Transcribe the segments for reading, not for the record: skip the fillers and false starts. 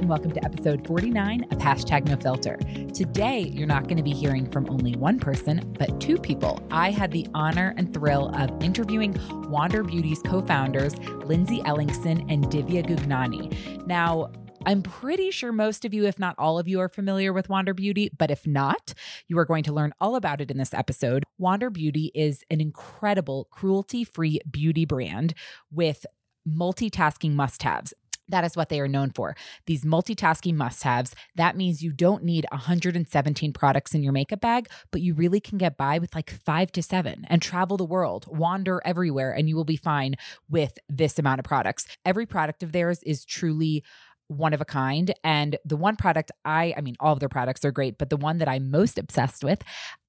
and welcome to episode 49 of #NoFilter. Today, you're not going to be hearing from only one person, but two people. I had the honor and thrill of interviewing Wander Beauty's co-founders, Lindsay Ellingson and Divya Gugnani. Now, I'm pretty sure most of you, if not all of you, are familiar with Wander Beauty, but if not, you are going to learn all about it in this episode. Wander Beauty is an incredible cruelty-free beauty brand with multitasking must-haves. That is what they are known for. These multitasking must-haves, that means you don't need 117 products in your makeup bag, but you really can get by with like 5 to 7 and travel the world, wander everywhere, and you will be fine with this amount of products. Every product of theirs is truly one of a kind. And the one product I mean, all of their products are great, but the one that I'm most obsessed with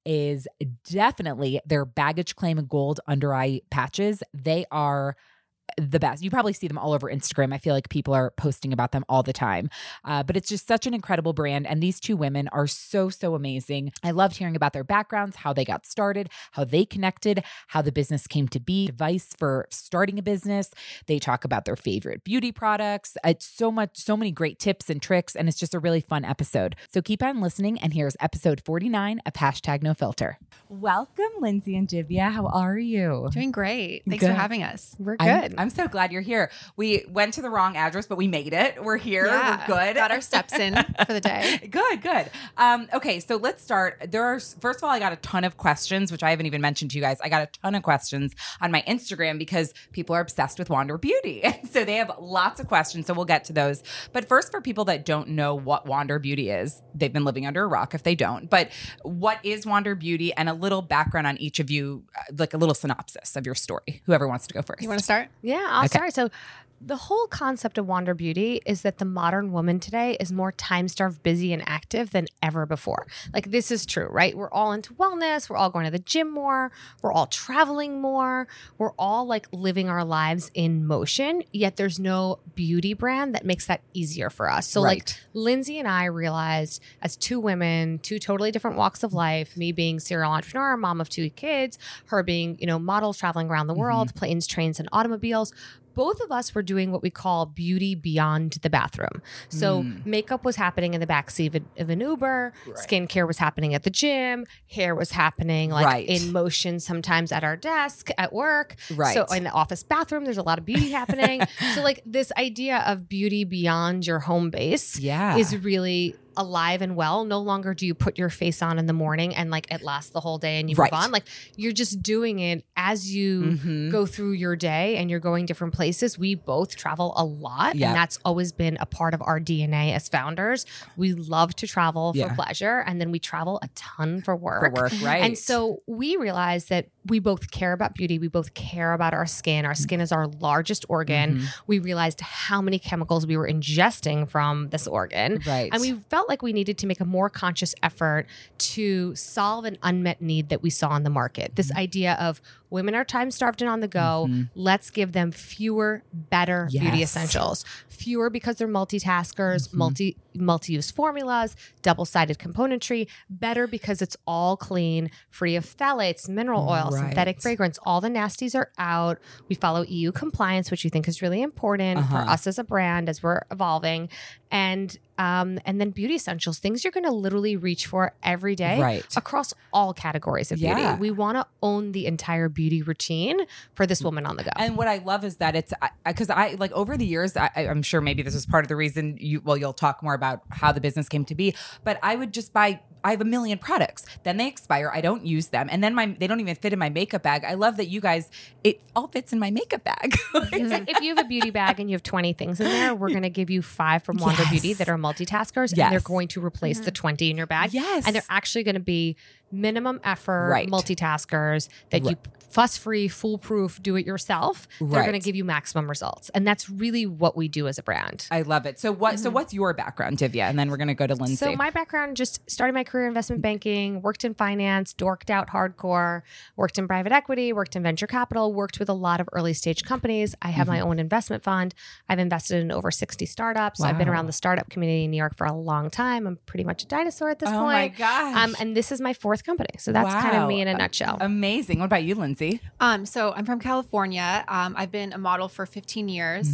is definitely their Baggage Claim Gold under eye patches. They are the best. You probably see them all over Instagram. I feel like people are posting about them all the time. But it's just such an incredible brand. And these two women are so amazing. I loved hearing about their backgrounds, how they got started, how they connected, how the business came to be, advice for starting a business. They talk about their favorite beauty products. It's so many great tips and tricks. And it's just a really fun episode. So keep on listening. And here's episode 49 of #NoFilter. Welcome, Lindsay and Divya. How are you? Doing great. Thanks for having us. We're good. I'm so glad you're here. We went to the wrong address, but we made it. We're here. Yeah, We're good. Got our steps in for the day. Good. Okay, so let's start. First of all, I got a ton of questions, which I haven't even mentioned to you guys. I got a ton of questions on my Instagram because people are obsessed with Wander Beauty. So they have lots of questions, so we'll get to those. But first, for people that don't know what Wander Beauty is, they've been living under a rock if they don't. But what is Wander Beauty, and a little background on each of you, like a little synopsis of your story. Whoever wants to go first. You want to start? Yeah, I'll start. So the whole concept of Wander Beauty is that the modern woman today is more time-starved, busy, and active than ever before. Like, this is true, right? We're all into wellness. We're all going to the gym more. We're all traveling more. We're all like living our lives in motion, yet there's no beauty brand that makes that easier for us. So like Lindsay and I realized, as two women, two totally different walks of life, me being serial entrepreneur, mom of 2 kids, her being, models traveling around the world, planes, trains, and automobiles, both of us were doing what we call beauty beyond the bathroom. So makeup was happening in the backseat of an Uber, skincare was happening at the gym, hair was happening in motion sometimes at our desk, at work. Right. So in the office bathroom, there's a lot of beauty happening. So like this idea of beauty beyond your home base is really alive and well. No longer do you put your face on in the morning and like it lasts the whole day and you move on. Like, you're just doing it as you go through your day and you're going different places. We both travel a lot and that's always been a part of our DNA as founders. We love to travel for pleasure, and then we travel a ton for work. Right. And so we realized that we both care about beauty. We both care about our skin. Our skin is our largest organ. We realized how many chemicals we were ingesting from this organ. Right. And we felt like we needed to make a more conscious effort to solve an unmet need that we saw in the market. This idea of women are time starved and on the go. Let's give them fewer, better beauty essentials. Fewer because they're multitaskers, multi-use formulas, double-sided componentry. Better because it's all clean, free of phthalates, mineral oil, synthetic fragrance. All the nasties are out. We follow EU compliance, which we think is really important for us as a brand as we're evolving. And then beauty essentials, things you're going to literally reach for every day across all categories of beauty. We want to own the entire beauty routine for this woman on the go. And what I love is that it's because I like over the years, I'm sure maybe this was part of the reason you'll talk more about how the business came to be, but I would just buy. I have a million products. Then they expire. I don't use them. And then they don't even fit in my makeup bag. I love that you guys, it all fits in my makeup bag. If you have a beauty bag and you have 20 things in there, we're going to give you 5 from Wander Beauty that are multitaskers. And they're going to replace the 20 in your bag. Yes. And they're actually going to be minimum effort multitaskers that you fuss-free, foolproof, do it yourself. They're going to give you maximum results. And that's really what we do as a brand. I love it. So what's your background, Divya? And then we're going to go to Lindsay. So my background, just started my career in investment banking, worked in finance, dorked out hardcore, worked in private equity, worked in venture capital, worked with a lot of early stage companies. I have my own investment fund. I've invested in over 60 startups. Wow. I've been around the startup community in New York for a long time. I'm pretty much a dinosaur at this point. Oh my gosh. And this is my 4th company. So that's kind of me in a nutshell. Amazing. What about you, Lindsay? So I'm from California. I've been a model for 15 years.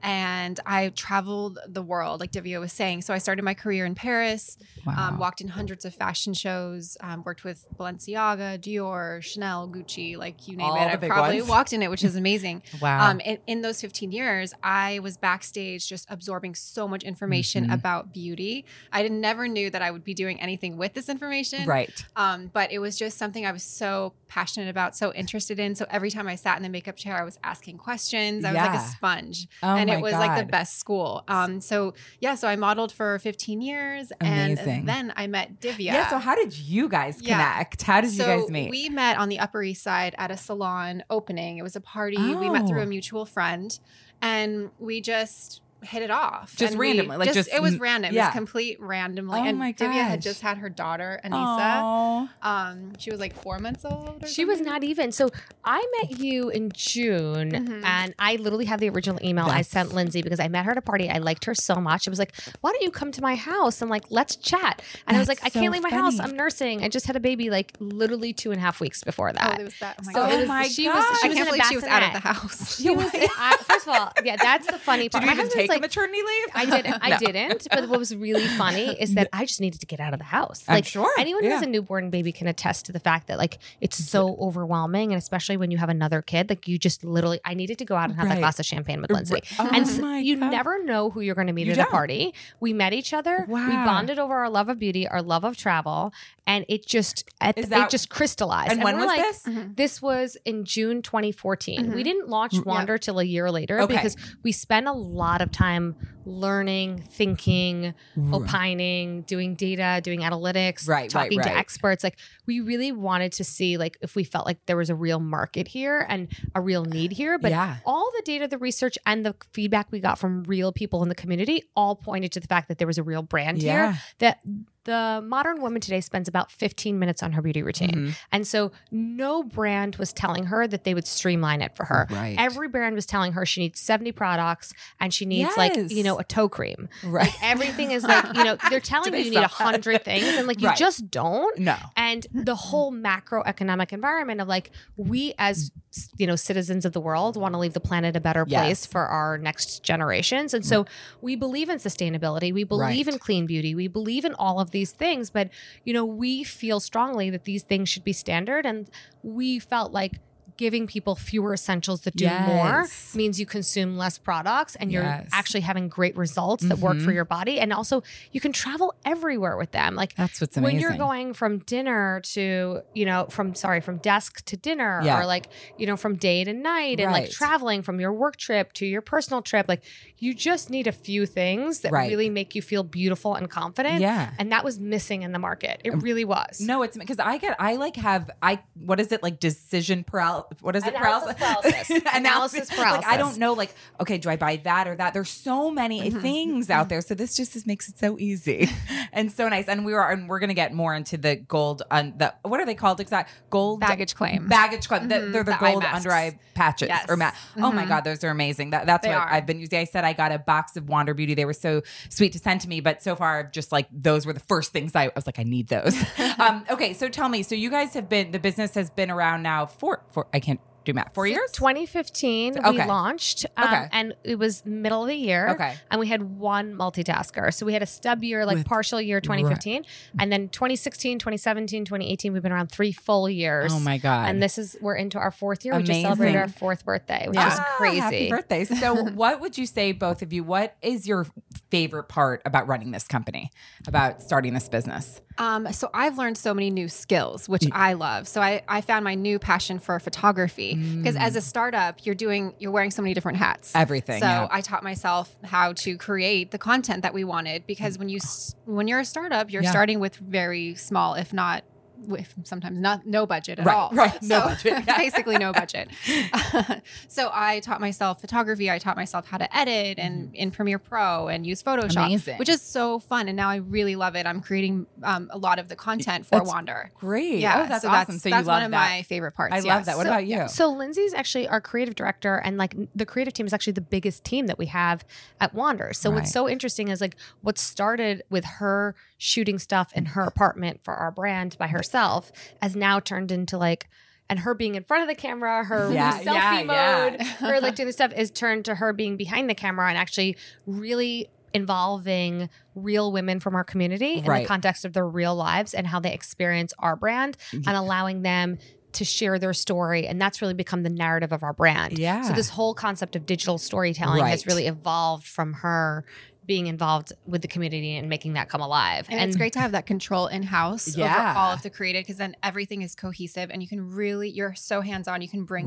and I traveled the world, like Divya was saying. So I started my career in Paris, walked in hundreds of fashion shows, worked with Balenciaga, Dior, Chanel, Gucci, like you name All it. the I big probably ones. walked in it, which is amazing. Wow. In those 15 years, I was backstage just absorbing so much information about beauty. I never knew that I would be doing anything with this information. Right. But it was just something I was so passionate about, so interested in. So every time I sat in the makeup chair, I was asking questions. I was like a sponge. And it was like the best school. So I modeled for 15 years. Amazing. And then I met Divya. Yeah. So how did you guys connect? How did you guys meet? We met on the Upper East Side at a salon opening. It was a party. We met through a mutual friend, and we just hit it off. Just and randomly, it was random. Yeah. It was complete randomly. Oh and my Divya had gosh. just had her daughter, Anissa. Aw. She was like 4 months old. She was not even. So I met you in June, and I literally have the original email I sent Lindsay because I met her at a party. I liked her so much. I was like, why don't you come to my house and like, let's chat. And I was like, I That's can't so leave my house. funny. I'm nursing. I just had a baby like literally 2.5 weeks before that. It was that. Oh my So God. it was, my she God. was, she I was can't an believe she was out of the bassinet. house. She was, first of all, yeah, that's the funny part. Did you My even husband's take a like, maternity leave? I didn't. But what was really funny is that I just needed to get out of the house. I'm Like sure. anyone who has Yeah. a newborn baby can attest to the fact that like it's so overwhelming, and especially when you have another kid, like you just literally, I needed to go out and have that Right. glass of champagne with Lindsay. Oh And so my you God. never know who you're going to meet You at don't. a party. We met each other. We Wow. bonded over our love of beauty, our love of travel, and it just that- it just crystallized. And when we're was like, this? This was in June 2014. We didn't launch Wander till a year later Okay. because we spent a lot of time learning, thinking, opining, doing data, doing analytics, talking to right. experts. Like we really wanted to see like if we felt like there was a real market here and a real need here. But Yeah. all the data, the research, and the feedback we got from real people in the community all pointed to the fact that there was a real brand Yeah. here that the modern woman today spends about 15 minutes on her beauty routine. And so no brand was telling her that they would streamline it for her. Right. Every brand was telling her she needs 70 products and she needs like, Yes. a toe cream. Right. Like everything is like, they're telling Do you they you need sell that? 100 things and like you Right. just don't. No. And the whole macroeconomic environment of like, we as citizens of the world want to leave the planet a better place Yes. for our next generations. And so we believe in sustainability. We believe Right. in clean beauty. We believe in all of these things. But, we feel strongly that these things should be standard. And we felt like giving people fewer essentials that do more Yes. means you consume less products and you're Yes. actually having great results that work for your body. And also you can travel everywhere with them. Like That's what's when you're amazing. going from dinner to, from desk to dinner Yeah. or like, from day to night and like Right. traveling from your work trip to your personal trip, like you just need a few things that Right. really make you feel beautiful and confident. Yeah. And that was missing in the market. It really was. No, it's because what is it like decision paralysis? What is it? Analysis paralysis. Analysis Like, paralysis. I don't know, like, okay, do I buy that or that? There's so many things out there. So this makes it so easy and so nice. And we're going to get more into the gold, what are they called exactly? Gold Baggage claim. Baggage claim. They're the The eye gold masks. under eye patches Yes. or mat. Oh my God, those are amazing. That's They what are. I've been using. I said I got a box of Wander Beauty. They were so sweet to send to me, but so far I've just like, those were the first things I was like, I need those. Okay. So tell me, so you guys the business has been around now for I can't do math, 4 years? 2015, we Okay. launched, Okay. and it was middle of the year. Okay. And we had one multitasker. So we had a stub year, like partial year 2015. And then 2016, 2017, 2018, we've been around 3 full years. Oh my God. And we're into our 4th year. We just Amazing. celebrated our 4th birthday, which is crazy. Happy birthday. So what would you say, both of you, what is your favorite part about running this company, about starting this business? So I've learned so many new skills, which I love. So I found my new passion for photography because as a startup, you're wearing so many different hats. Everything, So yeah. I taught myself how to create the content that we wanted because when you're a startup, you're Yeah. starting with very small, if not with sometimes no budget at Right, all. right. No So, budget, yeah. basically no budget. So I taught myself photography. I taught myself how to edit and in Premiere Pro and use Photoshop, Amazing. which is so fun. And now I really love it. I'm creating a lot of the content for That's Wander. Great. Yeah, Oh, that's so awesome. So that's you love one of that. my favorite parts. I love yes. that. What about you? So Lindsay's actually our creative director, and like the creative team is actually the biggest team that we have at Wander. So Right. what's so interesting is like what started with her shooting stuff in her apartment for our brand by herself has now turned into like and her being in front of the camera, her selfie mode, her like doing this stuff is turned to her being behind the camera and actually really involving real women from our community in the context of their real lives and how they experience our brand and allowing them to share their story. And that's really become the narrative of our brand. Yeah. So this whole concept of digital storytelling has really evolved from her being involved with the community and making that come alive. And it's great to have that control in-house over all of the creative, because then everything is cohesive and you can really, you're so hands-on. You can bring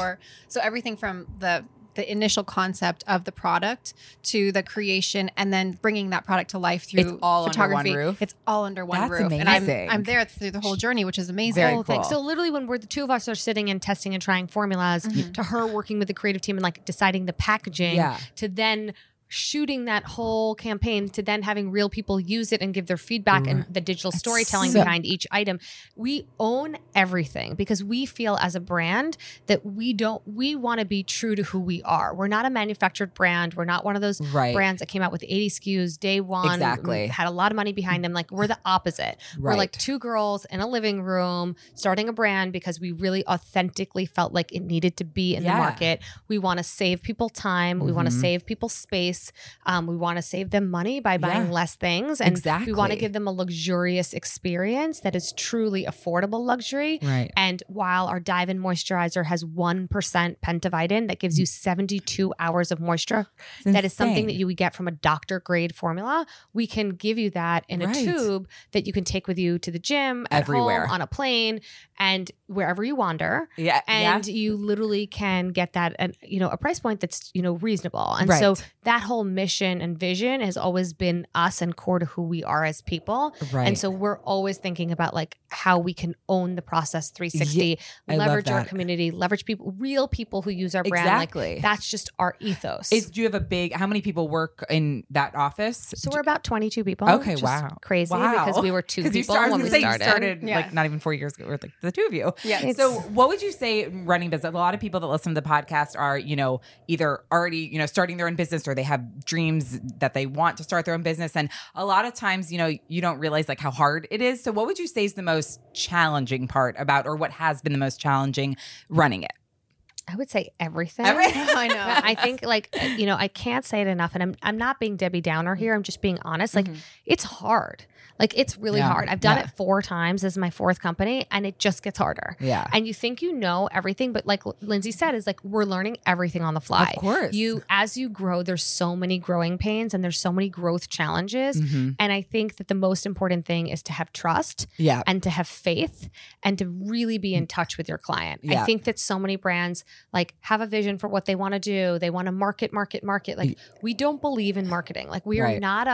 so everything from the initial concept of the product to the creation and then bringing that product to life through it's all photography. Under one roof. It's all under one roof. Amazing. And I'm there through the whole journey, which is amazing. Very cool. So literally when we're the two of us are sitting and testing and trying formulas to her working with the creative team and like deciding the packaging to then shooting that whole campaign to then having real people use it and give their feedback and the digital storytelling behind each item. We own everything because we feel as a brand that we want to be true to who we are. We're not a manufactured brand. We're not one of those brands that came out with 80 SKUs day one, had a lot of money behind them. Like we're the opposite. We're like two girls in a living room starting a brand because we really authentically felt like it needed to be in the market. We want to save people time. We want to save people space. We want to save them money by buying less things. And we want to give them a luxurious experience that is truly affordable luxury. Right. And while our Dive-In Moisturizer has 1% Pentavidin that gives you 72 hours of moisture, that is something that you would get from a doctor grade formula. We can give you that in a tube that you can take with you to the gym, at home, on a plane, and wherever you wander. Yeah. And you literally can get that at, a price point that's, reasonable. And so that whole mission and vision has always been us and core to who we are as people. Right. And so we're always thinking about like how we can own the process 360, leverage our community, leverage people, real people who use our brand. Like that's just our ethos. Do you have how many people work in that office? So we're about 22 people. Okay. Wow. Crazy because we were two people when we started. Like not even 4 years ago, we're like the two of you. Yeah. So what would you say running business? A lot of people that listen to the podcast are, either already, starting their own business or they have dreams that they want to start their own business. And a lot of times, you don't realize like how hard it is. So what would you say is the most challenging part about, or what has been the most challenging running it? I would say everything. I know. I think I can't say it enough. And I'm not being Debbie Downer here. I'm just being honest. Like it's hard. Like it's really hard. I've done it 4 times. This is my 4th company and it just gets harder. Yeah. And you think you know everything, but like Lindsay said, is like we're learning everything on the fly. Of course. As you grow, there's so many growing pains and there's so many growth challenges. And I think that the most important thing is to have trust and to have faith and to really be in touch with your client. I think that so many brands like have a vision for what they want to do. They want to market. Like we don't believe in marketing. Like we are not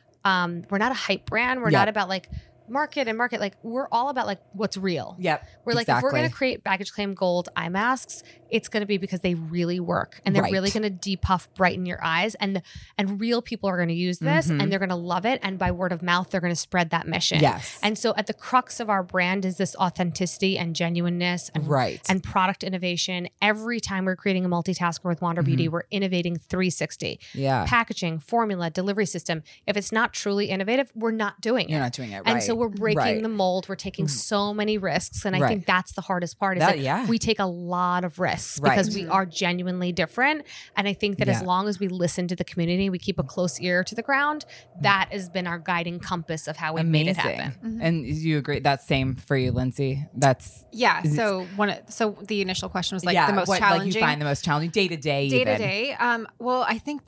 we're not a hype brand. We're not about like market. Like we're all about like what's real. Yep. We're like, if we're going to create Baggage Claim Gold eye masks, it's going to be because they really work and they're really going to depuff, brighten your eyes, and real people are going to use this and they're going to love it. And by word of mouth, they're going to spread that mission. Yes. And so at the crux of our brand is this authenticity and genuineness and product innovation. Every time we're creating a multitasker with Wander Beauty, we're innovating 360. Yeah. Packaging, formula, delivery system. If it's not truly innovative, we're not doing it. You're not doing it. And so we're breaking the mold. We're taking so many risks. And I think that's the hardest part is that we take a lot of risks because we are genuinely different. And I think that as long as we listen to the community, we keep a close ear to the ground, that has been our guiding compass of how we made it happen. And you agree that's same for you, Lindsay? That's So the initial question was like the most challenging. Like you find the most challenging day to day. Well, I think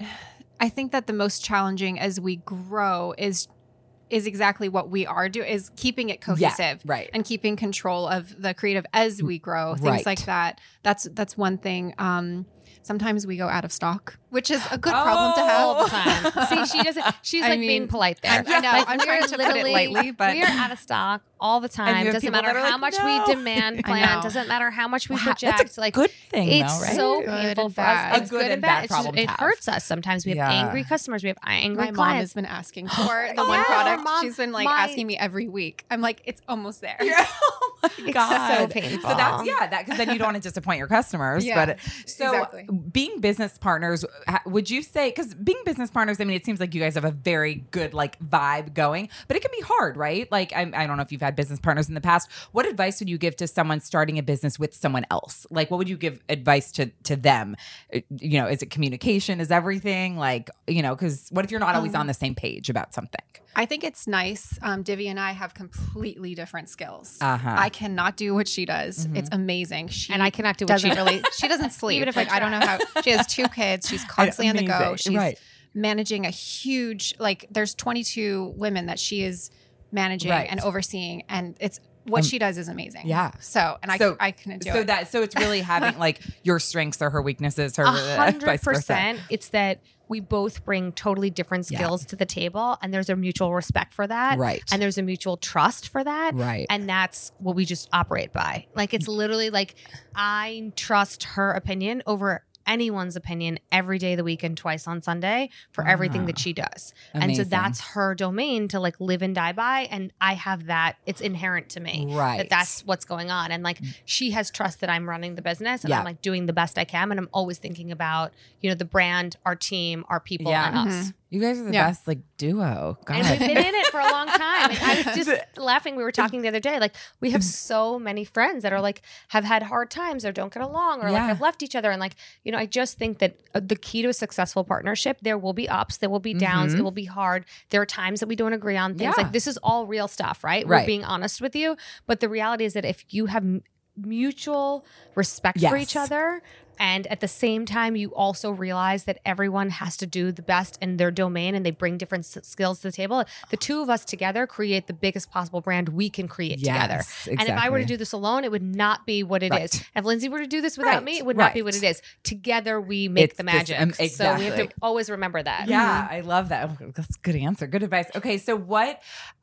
that the most challenging as we grow is exactly what we are doing, is keeping it cohesive and keeping control of the creative as we grow, things like that. That's one thing. Sometimes we go out of stock, which is a good problem to have all the time. See, she doesn't. She's being polite there. I know. I'm trying to put it lightly, but we are out of stock all the time. Doesn't matter how much we demand plan. Doesn't matter how much we project. That's a good thing, it's though, right? so painful for us. It's good and bad. It hurts us. Sometimes we have angry customers. We have angry clients. My mom has been asking for the one product. She's been asking me every week. I'm like, it's almost there. It's so painful. So that's, because then you don't want to disappoint your customers. Yeah, but so being business partners, would you say, because being business partners, I mean, it seems like you guys have a very good like vibe going, but it can be hard, right? Like, I don't know if you've had business partners in the past. What advice would you give to someone starting a business with someone else? Like, what would you give advice to them? You know, is it communication is everything? Like, you know, because what if you're not always on the same page about something? I think it's nice. Divya and I have completely different skills. Uh-huh. I cannot do what she does. It's amazing. And I cannot do what she does. She doesn't sleep. Even if I don't know how. She has 2 kids. She's constantly on the go. She's managing a huge, like there's 22 women that she is managing and overseeing. And it's what she does is amazing. Yeah. So, and I couldn't do it. So it's really having like your strengths are her weaknesses. 100%. It's that we both bring totally different skills to the table, and there's a mutual respect for that. Right. And there's a mutual trust for that. Right. And that's what we just operate by. Like, it's literally like, I trust her opinion over anyone's opinion every day of the week and twice on Sunday for everything that she does. Amazing. And so that's her domain to like live and die by. And I have that. It's inherent to me. Right. That's what's going on. And like, she has trust that I'm running the business and I'm like doing the best I can. And I'm always thinking about, you know, the brand, our team, our people, and us. You guys are the best like duo. God. And we've been in it for a long time. And I was just laughing. We were talking the other day. Like, we have so many friends that are like, have had hard times or don't get along or like have left each other. And like, you know, I just think that the key to a successful partnership, there will be ups, there will be downs, it will be hard. There are times that we don't agree on things. Like, this is all real stuff, right? We're being honest with you. But the reality is that if you have mutual respect for each other, and at the same time, you also realize that everyone has to do the best in their domain and they bring different skills to the table. The two of us together create the biggest possible brand we can create together. Exactly. And if I were to do this alone, it would not be what it is. If Lindsay were to do this without me, it would not be what it is. Together, we make the magic. So we have to always remember that. Yeah, I love that. Oh, that's a good answer. Good advice. Okay, so what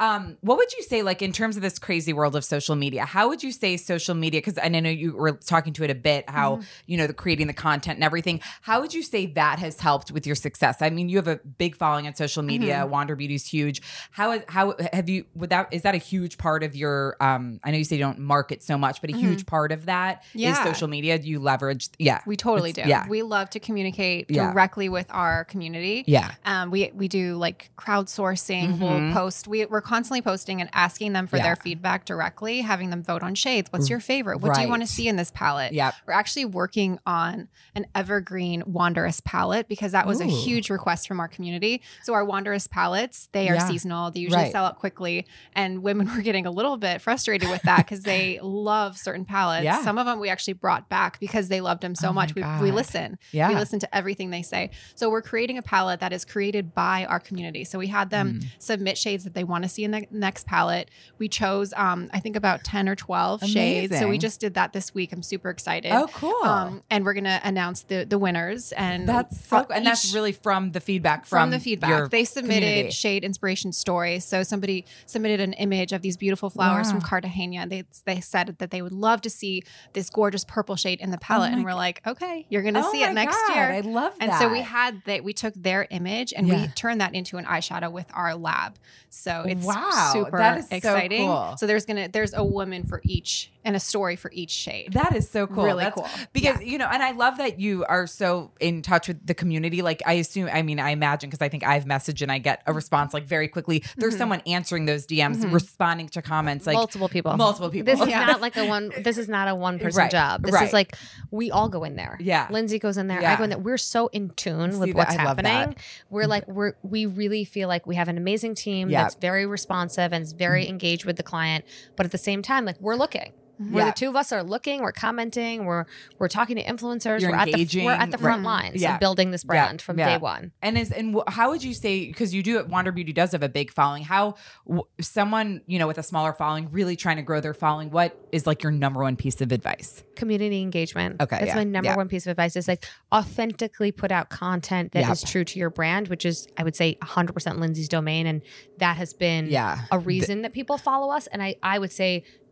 would you say, like in terms of this crazy world of social media, how would you say social media, because I know you were talking to it a bit, how, you know, creating the content and everything. How would you say that has helped with your success? I mean, you have a big following on social media. Wander Beauty is huge. How have you, is that a huge part of your, I know you say you don't market so much, but a huge part of that is social media. Do you leverage? Yeah. We totally do. Yeah. We love to communicate directly with our community. Yeah. We do like crowdsourcing. We'll post, we're constantly posting and asking them for their feedback directly, having them vote on shades. What's your favorite? What do you want to see in this palette? Yeah. We're actually working on an evergreen Wanderous palette because that was a huge request from our community. So our Wanderous palettes, they are seasonal. They usually sell out quickly. And women were getting a little bit frustrated with that because they love certain palettes. Yeah. Some of them we actually brought back because they loved them so much. We listen. Yeah. We listen to everything they say. So we're creating a palette that is created by our community. So we had them submit shades that they want to see in the next palette. We chose, I think about 10 or 12 shades. So we just did that this week. I'm super excited. Oh, cool. And we're going to announce the winners. And that's so cool. And that's really from the feedback from the feedback. They submitted community. Shade inspiration stories. So somebody submitted an image of these beautiful flowers from Cartagena. They said that they would love to see this gorgeous purple shade in the palette. And we're like, okay, you're going to see it next year. I love that. And so we took their image and we turned that into an eyeshadow with our lab. So it's super exciting. So cool. So there's a woman for each and a story for each shade. That is so cool. Really cool. Because, you know, and I love that you are so in touch with the community. Like I imagine, because I think I've messaged and I get a response like very quickly. There's someone answering those DMs, responding to comments, like multiple people. This is not like this is not a one person job. This is like, we all go in there. Yeah. Lindsay goes in there. I go in there. We're so in tune with what's happening. We're like, we really feel like we have an amazing team that's very responsive and is very engaged with the client. But at the same time, like we're looking. Where the two of us are looking, we're commenting, we're talking to influencers, we're at the front lines of building this brand from day one. And how would you say, because you do, Wander Beauty does have a big following, how someone, you know, with a smaller following really trying to grow their following, what is like your number one piece of advice? Community engagement. Okay. That's my number one piece of advice is like authentically put out content that is true to your brand, which is, I would say 100% Lindsay's domain. And that has been a reason that people follow us. And I would say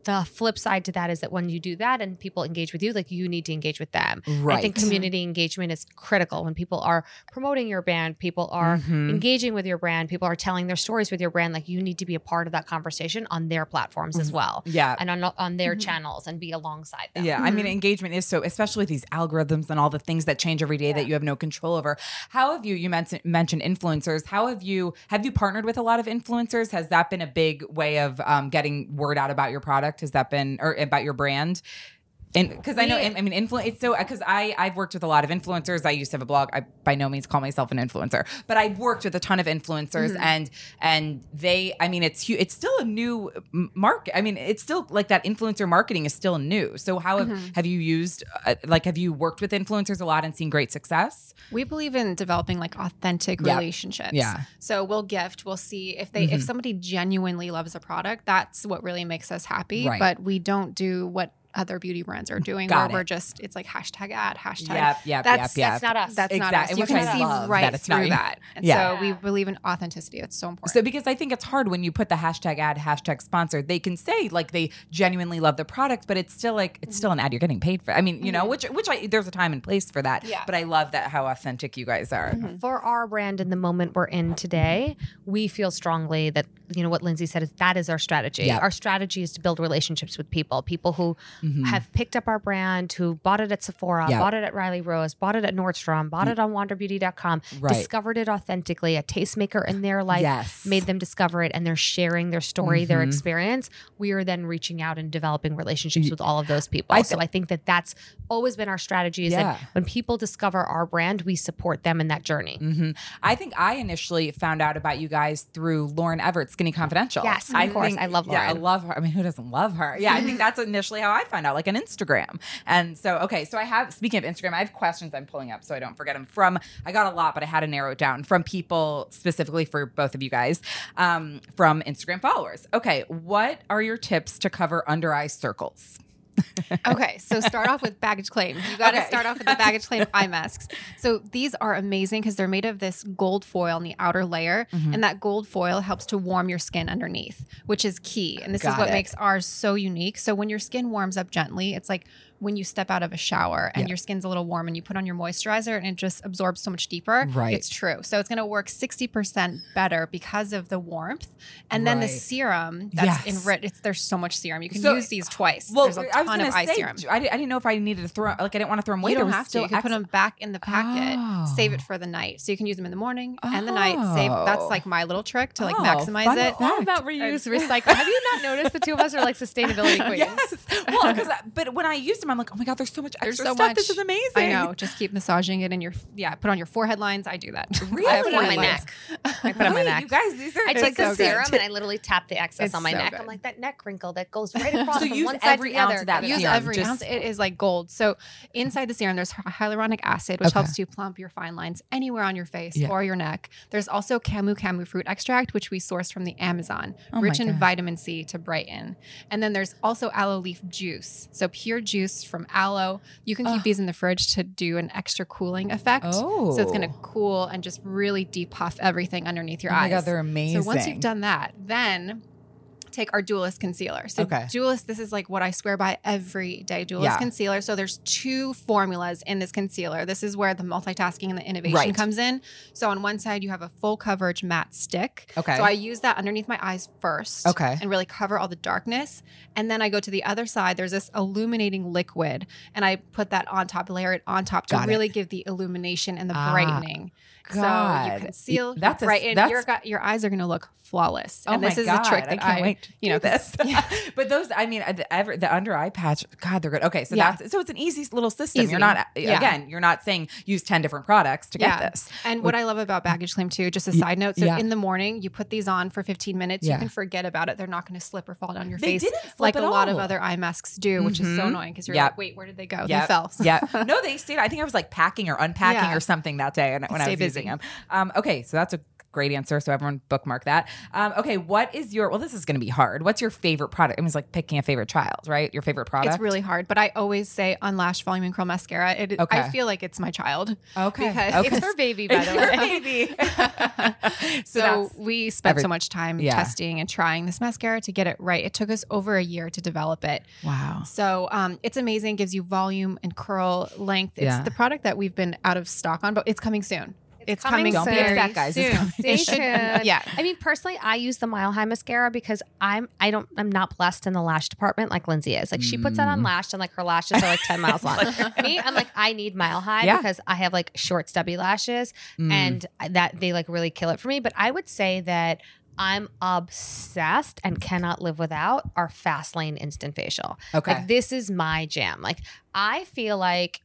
the flip side to that is that when you do that and people engage with you, like you need to engage with them. Right. I think community engagement is critical. When people are promoting your brand, people are engaging with your brand, people are telling their stories with your brand, like you need to be a part of that conversation on their platforms as well. Yeah. And on their channels and be alongside them. Yeah. I mean, engagement is so, especially with these algorithms and all the things that change every day that you have no control over. How have you mentioned influencers. How have you partnered with a lot of influencers? Has that been a big way of getting word out about your product? Has that been, or about your brand? And because I know, I mean, it's so, because I've worked with a lot of influencers. I used to have a blog. I by no means call myself an influencer, but I've worked with a ton of influencers, and they, I mean, it's still a new market. I mean, it's still like that influencer marketing is still new. So how have you used, have you worked with influencers a lot and seen great success? We believe in developing like authentic relationships. Yeah. So we'll see if if somebody genuinely loves a product, that's what really makes us happy. Right. But we don't do what other beauty brands are doing, we're just, it's like hashtag ad, hashtag. That's not us. That's not us. You can see right through that. And so we believe in authenticity. It's so important. So because I think it's hard when you put the hashtag ad, hashtag sponsored, they can say like they genuinely love the product, but it's still like, it's still an ad you're getting paid for. I mean, you know, which there's a time and place for that. Yeah. But I love that how authentic you guys are. For our brand in the moment we're in today, we feel strongly that, you know, what Lindsay said is that is our strategy. Yep. Our strategy is to build relationships with people who have picked up our brand, who bought it at Sephora, bought it at Riley Rose, bought it at Nordstrom, bought it on WanderBeauty.com, discovered it authentically. A tastemaker in their life made them discover it, and they're sharing their story, their experience. We are then reaching out and developing relationships with all of those people. So I think that that's always been our strategy is that when people discover our brand, we support them in that journey. I think I initially found out about you guys through Lauren Everett, Skinny Confidential. Yes, of course. I love Lauren. Yeah, I love her. I mean, who doesn't love her? Yeah, I think that's initially how I found out, like on Instagram. And so, so I have, speaking of Instagram, I have questions I'm pulling up so I don't forget them I got a lot, but I had to narrow it down from people specifically for both of you guys, from Instagram followers. Okay, what are your tips to cover under eye circles? Okay, so start off with baggage claim. You got to start off with the baggage claim eye masks. So these are amazing because they're made of this gold foil in the outer layer, and that gold foil helps to warm your skin underneath, which is key. And this is what makes ours so unique. So when your skin warms up gently, it's like when you step out of a shower and your skin's a little warm and you put on your moisturizer and it just absorbs so much deeper. Right. It's true. So it's going to work 60% better because of the warmth. And then the serum that's enriched, there's so much serum. You can use these twice. Well, there's a ton of eye serum. I didn't know if I needed to throw, like I didn't want to throw them away. You don't have to. You can put them back in the packet, save it for the night. So you can use them in the morning and the night. That's like my little trick to like maximize it. All about reuse, recycle. Have you not noticed the two of us are like sustainability queens? Yes. Well, but when I used them, I'm like, oh my God, there's so much extra stuff. This is amazing. I know. Just keep massaging it in your, put on your forehead lines. I do that. Really? I put it on my neck. I put it on my neck. You guys, these are I take the serum and I literally tap the excess on my neck. I'm like, that neck wrinkle that goes right across from one side to the other. Use every ounce. It is like gold. So inside the serum, there's hyaluronic acid, which helps to plump your fine lines anywhere on your face or your neck. There's also camu fruit extract, which we source from the Amazon, rich in vitamin C to brighten. And then there's also aloe leaf juice. So pure juice from aloe. You can keep these in the fridge to do an extra cooling effect. So it's going to cool and just really depuff everything underneath your eyes. Oh my God, they're amazing. So once you've done that, then take our Duelist concealer. So Duelist, this is like what I swear by every day. Duelist concealer. So there's two formulas in this concealer. This is where the multitasking and the innovation comes in. So on one side, you have a full coverage matte stick. So I use that underneath my eyes first and really cover all the darkness. And then I go to the other side. There's this illuminating liquid and I put that on top, layer it on top to really give the illumination and the brightening. God. So you conceal, brighten. Your eyes are going to look flawless. And this is a trick that I can't wait to do this. But those, I mean, the under eye patch, God, they're good. Okay, so so it's an easy little system. You're not again, you're not saying use 10 different products to get this. And what I love about baggage claim too, just a side note. So in the morning, you put these on for 15 minutes. You can forget about it. They're not going to slip or fall down your face like a lot of other eye masks do, which is so annoying because you're like, wait, where did they go? They fell. No, they stayed. I think I was like packing or unpacking or something that day when I was using them. Okay, so that's a Great answer. So everyone bookmark that. Okay. What is this is going to be hard. What's your favorite product? It was like picking a favorite child, right? Your favorite product? It's really hard, but I always say Unlash Volume and Curl Mascara. I feel like it's my child. Okay. It's her baby, by the way. Baby. So we spent so much time testing and trying this mascara to get it right. It took us over a year to develop it. Wow. So it's amazing. Gives you volume and curl length. It's the product that we've been out of stock on, but it's coming soon. It's coming Don't be upset, guys. Soon. Stay tuned. Yeah. I mean, personally, I use the Mile High mascara because I'm not blessed in the lash department like Lindsay is. Like she puts that on lash and like her lashes are like 10 miles long. Me, I'm like, I need Mile High because I have like short stubby lashes and that they like really kill it for me. But I would say that I'm obsessed and cannot live without our Fast Lane Instant Facial. Okay. Like this is my jam. Like I feel like,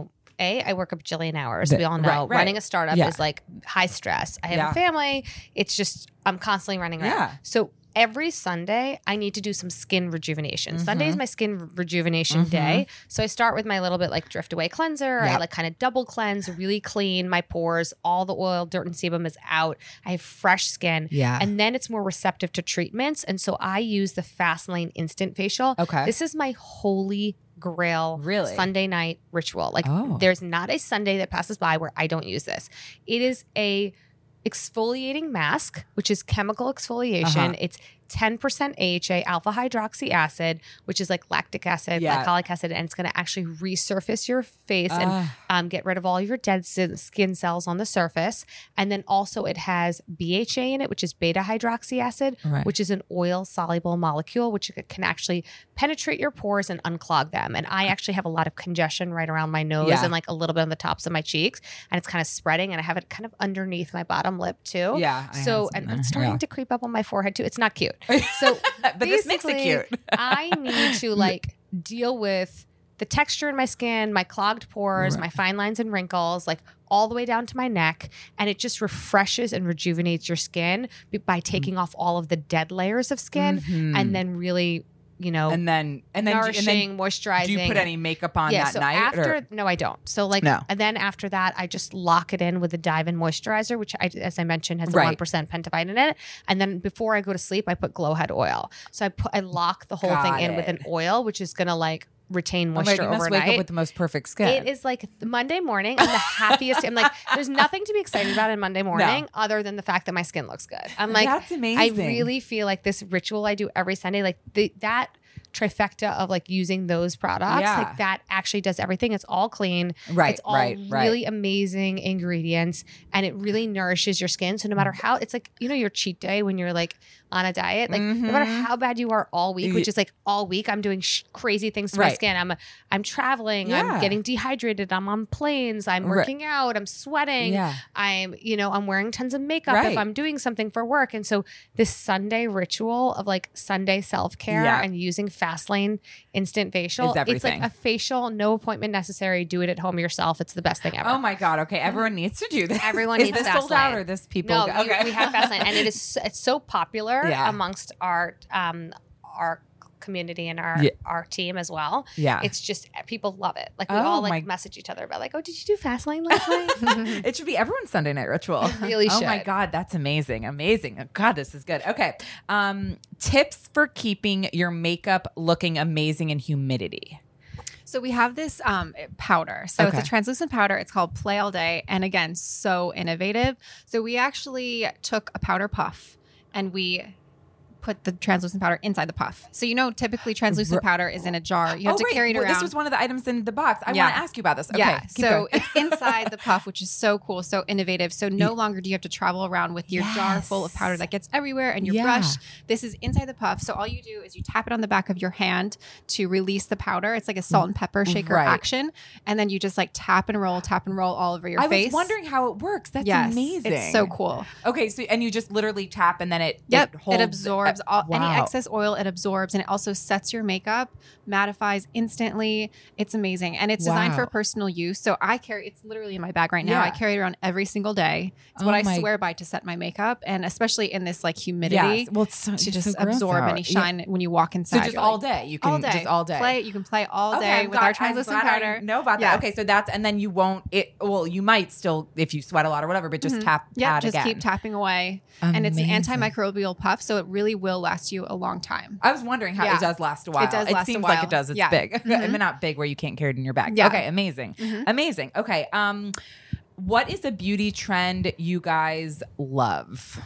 I work a bajillion hours. We all know running a startup is like high stress. I have a family. It's just, I'm constantly running around. Yeah. So every Sunday, I need to do some skin rejuvenation. Sunday is my skin rejuvenation day. So I start with my little bit like Drift Away cleanser. I like kind of double cleanse, really clean my pores. All the oil, dirt, and sebum is out. I have fresh skin. Yeah. And then it's more receptive to treatments. And so I use the Fast Lane Instant Facial. Okay. This is my holy grail Sunday night ritual. Like there's not a Sunday that passes by where I don't use this. It is a exfoliating mask, which is chemical exfoliation. It's 10% AHA, alpha hydroxy acid, which is like lactic acid, glycolic acid, and it's going to actually resurface your face and get rid of all your dead skin cells on the surface. And then also it has BHA in it, which is beta hydroxy acid, which is an oil soluble molecule, which can actually penetrate your pores and unclog them. And I actually have a lot of congestion right around my nose and like a little bit on the tops of my cheeks, and it's kind of spreading, and I have it kind of underneath my bottom lip too. Yeah. So, and it's starting to creep up on my forehead too. It's not cute. So but this makes it cute. I need to like deal with the texture in my skin, my clogged pores, my fine lines and wrinkles, like all the way down to my neck. And it just refreshes and rejuvenates your skin by taking off all of the dead layers of skin and then really, and then nourishing, moisturizing. Do you put any makeup on that night? No, I don't. So and then after that, I just lock it in with a Dive-In moisturizer, which as I mentioned has the 1% pentavite in it. And then before I go to sleep, I put Glow Head oil. So I lock the whole thing in with an oil, which is going to like retain moisture overnight. You must wake up with the most perfect skin. It is like Monday morning. I'm the happiest. I'm like, there's nothing to be excited about in Monday morning other than the fact that my skin looks good. I'm like, that's amazing. I really feel like this ritual I do every Sunday, like that trifecta of like using those products, like that actually does everything. It's all clean. It's all really amazing ingredients, and it really nourishes your skin. So no matter how, it's like, your cheat day when you're like on a diet, like no matter how bad you are all week, which is like all week, I'm doing crazy things to my skin. I'm traveling, I'm getting dehydrated, I'm on planes, I'm working out, I'm sweating, I'm wearing tons of makeup if I'm doing something for work. And so this Sunday ritual of like Sunday self-care and using Fast Lane Instant Facial, it's like a facial, no appointment necessary. Do it at home yourself. It's the best thing ever. Oh my God. Okay. Everyone needs to do this. Everyone needs Fast Lane. Is this sold out or this people? No, we have Fast Lane, and it's so popular amongst our community and our team as well. Yeah. It's just, people love it. Like we all like message each other about like, oh, did you do Fast Lane last night? It should be everyone's Sunday night ritual. It really should. Oh my God. That's amazing. Amazing. Oh God, this is good. Okay. Tips for keeping your makeup looking amazing in humidity. So we have this powder. So it's a translucent powder. It's called Play All Day. And again, so innovative. So we actually took a powder puff and we put the translucent powder inside the puff. So typically translucent powder is in a jar. You have to carry it around. This was one of the items in the box. I want to ask you about this. Okay, yeah. So it's inside the puff, which is so cool, so innovative. So no longer do you have to travel around with your jar full of powder that gets everywhere and your brush. This is inside the puff. So all you do is you tap it on the back of your hand to release the powder. It's like a salt and pepper shaker action. And then you just like tap and roll all over your face. I was wondering how it works. That's amazing. It's so cool. Okay. So, and you just literally tap and then it holds. It absorbs absorbs any excess oil. It absorbs, and it also sets your makeup, mattifies instantly. It's amazing, and it's designed for personal use. So I carry it's literally in my bag right now. I carry it around every single day. It's what I swear by to set my makeup, and especially in this like humidity. Well, it's to just absorb any shine when you walk inside. So just all day, you can just all day. You can play all day with our translucent powder. I know about that. Okay, so that's and then you won't. You might still if you sweat a lot or whatever, but just tap. Yeah, just again. Keep tapping away, and it's an antimicrobial puff, so it really will last you a long time. I was wondering how it does last a while. It does last seems a while. Like it does. It's big. I mean, not big where you can't carry it in your bag. Okay, amazing, amazing. Okay, what is a beauty trend you guys love?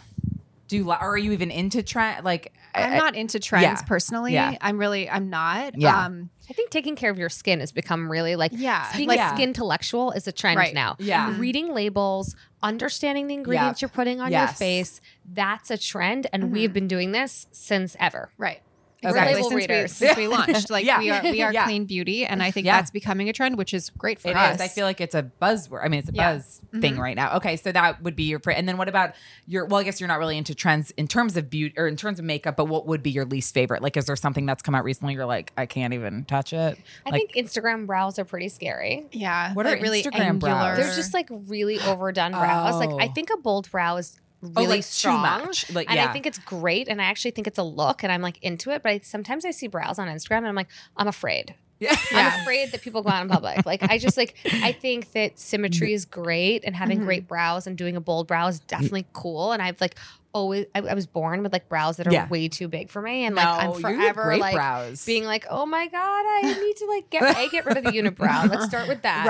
Or are you even into trend? Like, I'm not into trends personally. I'm not. Yeah. I think taking care of your skin has become really being skintellectual is a trend now. Yeah. Reading labels, understanding the ingredients you're putting on your face, that's a trend. And we've been doing this since ever. Right. Exactly. Since we launched, we are clean beauty, and I think that's becoming a trend, which is great for us. It is. I feel like it's a buzzword. I mean, it's a buzz thing right now. Okay, so that would be your. And then what about your? Well, I guess you're not really into trends in terms of beauty or in terms of makeup. But what would be your least favorite? Like, is there something that's come out recently? You're like, I can't even touch it. I think Instagram brows are pretty scary. Yeah. What are really Instagram brows? They're just like really overdone brows. Like I think a bold brow is really strong. Too much. And I think it's great. And I actually think it's a look and I'm like into it. But sometimes I see brows on Instagram and I'm like, I'm afraid. I'm afraid that people go out in public. Like I think that symmetry is great and having great brows and doing a bold brow is definitely cool. And I've like always, I was born with like brows that are way too big for me. And like I'm forever like brows. Being like, oh my God, I need to like get rid of the unibrow. Let's start with that.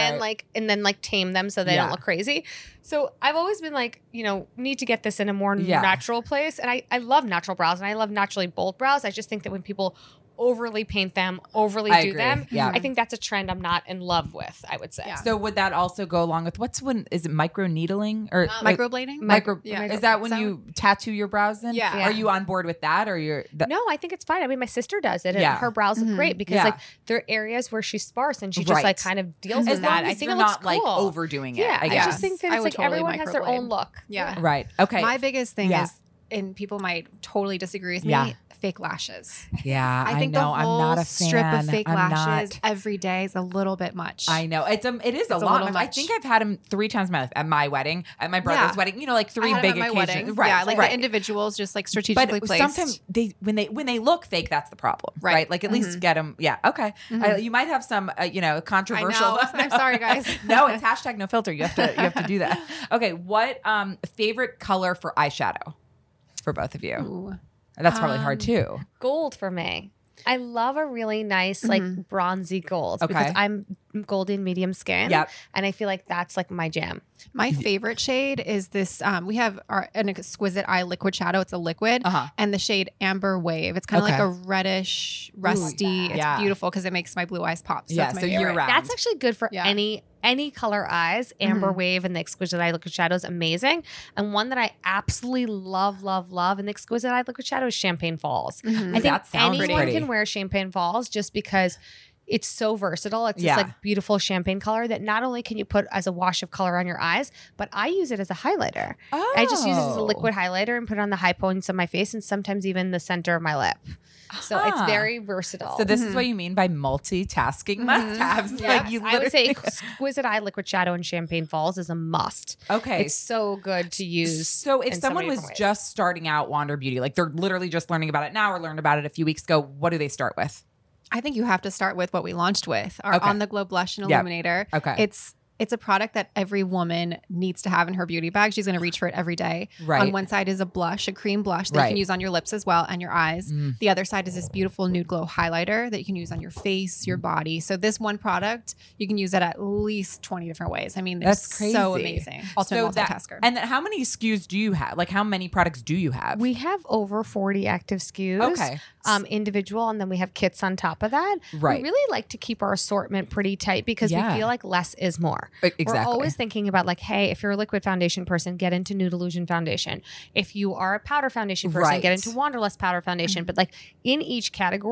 And then tame them so they don't look crazy. So I've always been like, need to get this in a more natural place. And I love natural brows and I love naturally bold brows. I just think that when people overly paint them, overly do them. I think that's a trend I'm not in love with, I would say. Yeah. So would that also go along with is it micro needling or microblading? Is that when you tattoo your brows in? Yeah. Are you on board with that or you're No, I think it's fine. I mean, my sister does it and her brows look great because like there are areas where she's sparse and she just like kind of deals with that. I think it looks not like overdoing it. Yeah. I just think that it's like totally everyone has their own look. Yeah. Right. Okay. My biggest thing is, and people might totally disagree with me, fake lashes. Yeah, I think know. the whole I'm not a fan. strip of fake lashes every day is a little bit much. I know. It is a lot. I think I've had them 3 times in my life. At my wedding, at my brother's wedding, like 3 big occasions. Wedding. Right. Yeah, like the individuals just like strategically placed. Sometimes when they look fake, that's the problem. Right. Like at least get them. Yeah. Okay. You might have some controversial. I know. I'm sorry, guys. No, it's #NoFilter. You have to do that. Okay. What favorite color for eyeshadow for both of you? Ooh. That's probably hard too. Gold for me. I love a really nice like bronzy gold because I'm golden medium skin. Yep. And I feel like that's like my jam. My favorite shade is this. We have an exquisite eye liquid shadow. It's a liquid and the shade Amber Wave. It's kind of like a reddish, rusty. It's beautiful because it makes my blue eyes pop. So that's my favorite. Year round. That's actually good for any color eyes. Amber Wave and the exquisite eye liquid shadow is amazing. And one that I absolutely love in the exquisite eye liquid shadow is Champagne Falls. I think anyone can wear Champagne Falls just because it's so versatile. It's this like beautiful champagne color that not only can you put as a wash of color on your eyes, but I use it as a highlighter. Oh. I just use it as a liquid highlighter and put it on the high points of my face and sometimes even the center of my lip. So it's very versatile. So this is what you mean by multitasking must-haves. Like I would say exquisite eye liquid shadow in Champagne Falls is a must. Okay. It's so good to use. So if someone was just starting out Wander Beauty, like they're literally just learning about it now or learned about it a few weeks ago, what do they start with? I think you have to start with what we launched with, our On the Glow Blush and Illuminator. Okay. It's a product that every woman needs to have in her beauty bag. She's going to reach for it every day. Right. On one side is a blush, a cream blush that you can use on your lips as well and your eyes. The other side is this beautiful nude glow highlighter that you can use on your face, your body. So this one product, you can use it at least 20 different ways. I mean, that's crazy. So amazing. Ultimate multitasker. And then how many SKUs do you have? Like how many products do you have? We have over 40 active SKUs. Okay. Individual, and then we have kits on top of that. Right. We really like to keep our assortment pretty tight because we feel like less is more. Exactly. We're always thinking about like, hey, if you're a liquid foundation person, get into Nude Illusion foundation. If you are a powder foundation person, get into Wanderlust powder foundation. But like in each category,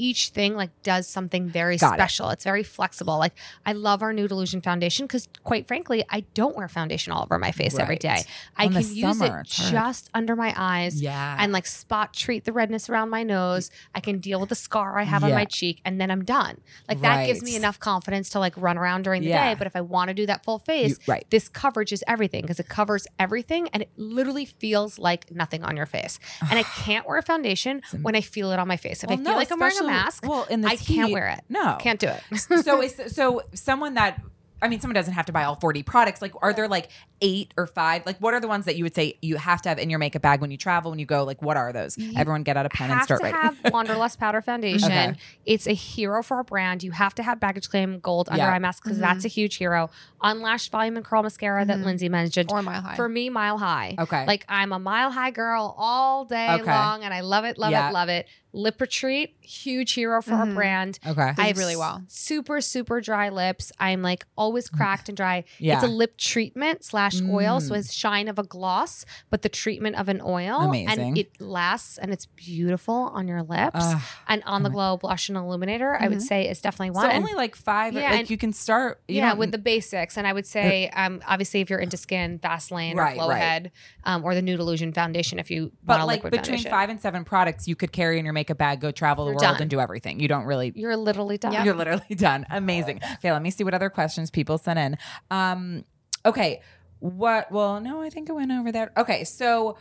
each thing like does something very special. It's very flexible. Like I love our Nude Illusion foundation because quite frankly, I don't wear foundation all over my face every day. I can use it just under my eyes and like spot treat the redness around my nose. I can deal with the scar I have on my cheek and then I'm done. Like that gives me enough confidence to like run around during the day. But if I want to do that full face, this coverage is everything because it covers everything and it literally feels like nothing on your face. And I can't wear a foundation when I feel it on my face. If I feel like I'm wearing a mask, I can't wear it. No. Can't do it. So someone that, I mean, someone doesn't have to buy all 40 products. Like, are there like 8 or 5? Like, what are the ones that you would say you have to have in your makeup bag when you travel, when you go? Like, what are those? Everyone get out a pen and start writing. You have to have Wanderlust Powder Foundation. Okay. It's a hero for our brand. You have to have Baggage Claim Gold Under Eye Mask because that's a huge hero. Unlashed Volume and Curl Mascara that Lindsay mentioned. Or Mile High. For me, Mile High. Okay. Like, I'm a Mile High girl all day long and I love it, love it, love it. Lip Retreat, huge hero for our brand. Okay. I have really well. Super, super dry lips. I'm like always cracked and dry. It's a lip treatment / oil. So it's shine of a gloss, but the treatment of an oil. Amazing. And it lasts and it's beautiful on your lips. And On the Glow Blush and Illuminator, I would say is definitely one. So only like 5, like you can start. With the basics. And I would say, obviously if you're into skin, Vaseline or Flowhead or the Nude Illusion Foundation if you want a liquid between foundation. 5 and 7 products, you could carry in your makeup bag, go travel the world and do everything. You don't really. You're literally done. You're literally done. Amazing. Okay, let me see what other questions people sent in. Okay. I think I went over that. Okay, so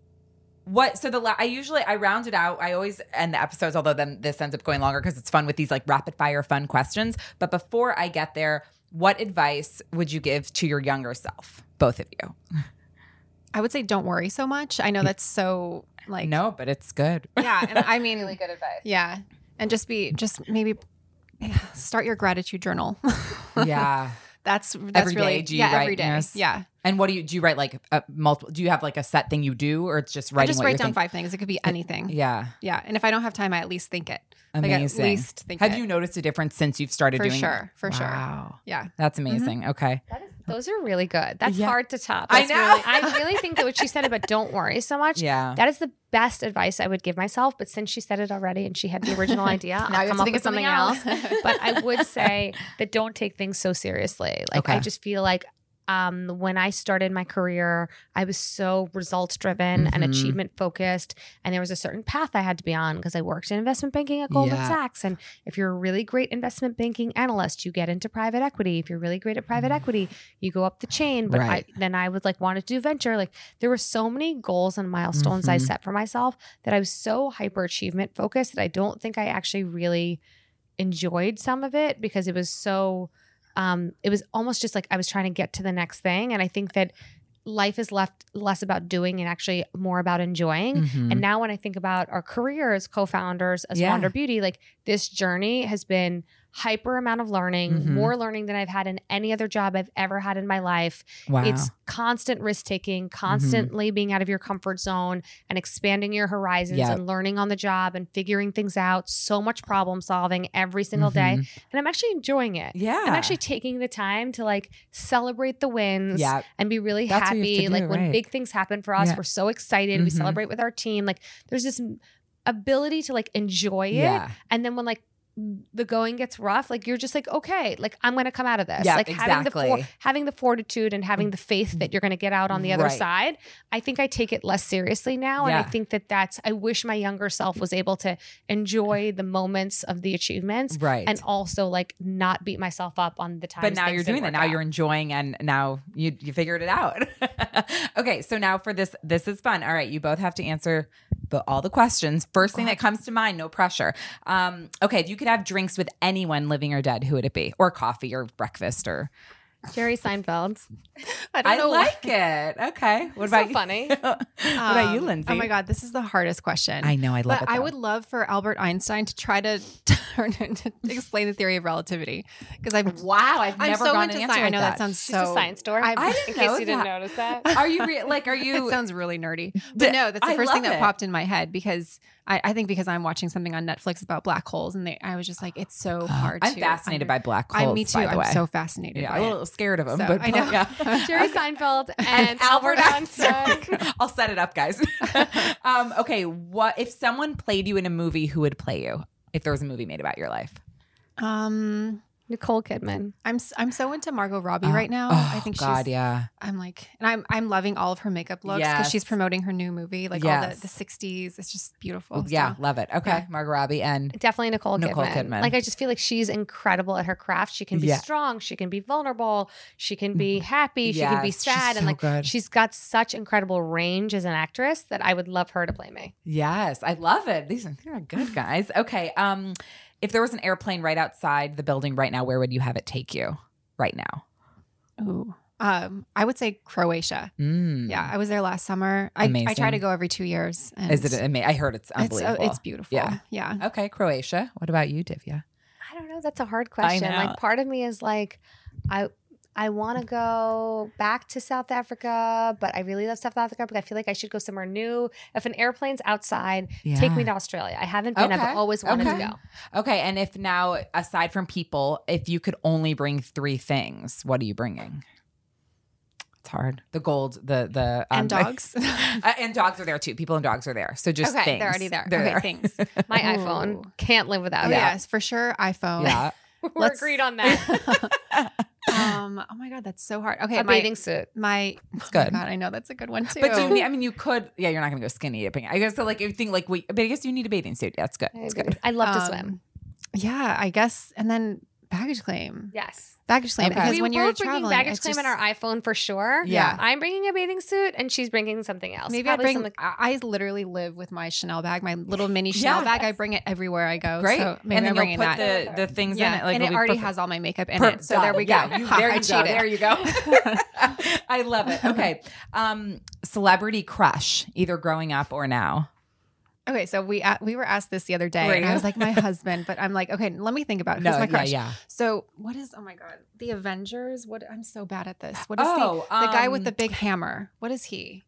I round it out. I always end the episodes, although then this ends up going longer because it's fun with these like rapid fire fun questions. But before I get there, what advice would you give to your younger self, both of you? I would say don't worry so much. I know that's so like no, but it's good. Yeah, and I mean really good advice. Yeah, and just maybe start your gratitude journal. Yeah. That's every really day. Do you write? Every day. Yes. Yeah. And what do you write like multiple? Do you have like a set thing you do, or it's just writing? I just write down 5 things. It could be anything. Yeah. Yeah. And if I don't have time, I at least think it. Amazing. Like at least think have you noticed a difference since you've started doing it? For sure. Wow. Yeah. That's amazing. Okay. Those are really good. That's hard to top. I know. I really think that what she said about don't worry so much. Yeah. That is the best advice I would give myself. But since she said it already and she had the original idea, I'll come up with something else. But I would say that don't take things so seriously. Like I just feel like when I started my career, I was so results driven and achievement focused. And there was a certain path I had to be on because I worked in investment banking at Goldman Sachs. And if you're a really great investment banking analyst, you get into private equity. If you're really great at private equity, you go up the chain. But then I was like, wanted to do venture. Like there were so many goals and milestones I set for myself that I was so hyper achievement focused that I don't think I actually really enjoyed some of it because it was so... it was almost just like I was trying to get to the next thing. And I think that life is less about doing and actually more about enjoying. And now when I think about our career as co-founders, as Wander Beauty, like this journey has been hyper amount of learning, more learning than I've had in any other job I've ever had in my life. Wow. It's constant risk taking, constantly being out of your comfort zone and expanding your horizons and learning on the job and figuring things out. So much problem solving every single day. And I'm actually enjoying it. Yeah. I'm actually taking the time to like celebrate the wins and be really That's happy. Like when big things happen for us, we're so excited. We celebrate with our team. Like there's this ability to like enjoy it. And then when like the going gets rough, like you're just like, okay, like I'm going to come out of this. Yeah, like exactly. having the fortitude and having the faith that you're going to get out on the other side. I think I take it less seriously now. And I think I wish my younger self was able to enjoy the moments of the achievements and also like not beat myself up on the times. But now you're doing that. Now you're enjoying and now you figured it out. Okay. So now for this is fun. All right. You both have to answer all the questions. First thing that comes to mind, no pressure. Okay. If you could have drinks with anyone, living or dead, who would it be? Or coffee or breakfast or Jerry Seinfeld. I like it. Okay. What about so funny? What about you, Lindsay? Oh my God, this is the hardest question. I know. I love it. I would love for Albert Einstein to try to explain the theory of relativity because I've never gone an answer. I know that sounds so. She's a science dork. I didn't in case you didn't notice that. Are you Are you? It sounds really nerdy. But no, that's the first thing that popped in my head because I think because I'm watching something on Netflix about black holes and I was just like, it's so hard. I'm fascinated by black holes. Me too. By the way. I'm so fascinated. Yeah, I'm a little scared of them. So, but I know. Jerry Seinfeld and Albert Einstein. I'll set it up, guys. Okay, what if someone played you in a movie? Who would play you? if there was a movie made about your life? Nicole Kidman. I'm so into Margot Robbie right now. I think I'm like, and I'm loving all of her makeup looks because she's promoting her new movie, like all the 60s. It's just beautiful. Yeah, love it. Okay, Margot Robbie and definitely Nicole Kidman. Like I just feel like she's incredible at her craft. She can be strong. She can be vulnerable. She can be happy. She can be sad, and like she's got such incredible range as an actress that I would love her to play me. Yes, I love it. These are good guys. Okay. If there was an airplane right outside the building right now, where would you have it take you right now? Ooh. I would say Croatia. Yeah, I was there last summer. I try to go every 2 years. And is it amazing? I heard it's unbelievable. It's beautiful. Yeah. Okay, Croatia. What about you, Divya? I don't know. That's a hard question. Like part of me is like, I want to go back to South Africa, but I really love South Africa, but I feel like I should go somewhere new. If an airplane's outside, take me to Australia. I haven't been. I've always wanted to go. Okay. And if now, aside from people, if you could only bring 3 things, what are you bringing? It's hard. The gold, and dogs. And dogs are there too. People and dogs are there. So just things. They're already there. There. Things. My iPhone. Can't live without it. Yes, for sure. iPhone. Yeah. We're agreed on that. Oh my God, that's so hard. Okay, my bathing suit. It's good. Oh my God, I know that's a good one too. But you could. Yeah, you're not going to go skinny dipping. I guess so. Like you think like but I guess you need a bathing suit. Yeah, that's good. It's good. I love to swim. Yeah, I guess, and then baggage claim. Yes. Baggage claim. Because when you're traveling, bringing baggage claim in our iPhone for sure. Yeah. I'm bringing a bathing suit and she's bringing something else. Maybe I literally live with my Chanel bag, my little mini Chanel bag. I bring it everywhere I go. Great. So maybe and then I'm bringing put the things in it. Like, and it already has all my makeup in it. So there we go. There you go. I love it. Okay. Celebrity crush, either growing up or now. Okay, so we were asked this the other day, and I was like, my husband, but I'm like, okay, let me think about it. Who's my crush? Yeah. So what is? Oh my God, the Avengers. What? I'm so bad at this. What is the guy with the big hammer? What is he?